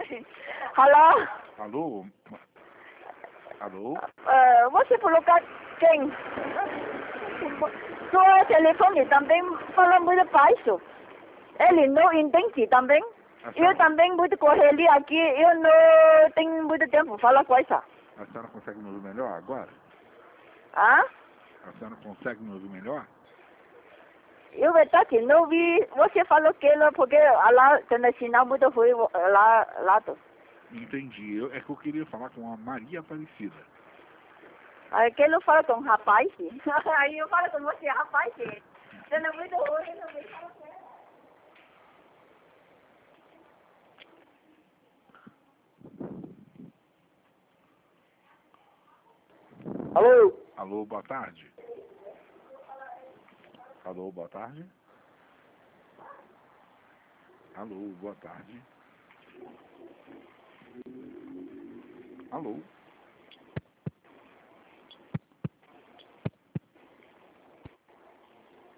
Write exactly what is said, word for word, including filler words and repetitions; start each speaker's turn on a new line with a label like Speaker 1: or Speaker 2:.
Speaker 1: Alô?
Speaker 2: Alô? Alô?
Speaker 1: Uh, você falou com quem? Sua telefone também fala muito baixo. Ele não entende também. Eu também muito correria aqui, eu não tenho muito tempo para falar coisa.
Speaker 2: A senhora consegue me ouvir melhor agora?
Speaker 1: Hã?
Speaker 2: A senhora consegue me ouvir melhor?
Speaker 1: Eu verdade não vi, você falou que não, porque lá tem sinal muito ruim lá, lá.
Speaker 2: Entendi. Eu, é que eu queria falar com a Maria Aparecida.
Speaker 1: Aí que não fala com o rapaz? Aí eu falo com você, rapaz. Você não é muito ruim, não me fala com ela. Alô?
Speaker 2: Alô, boa tarde. Alô, boa tarde. Alô, boa tarde. Alô.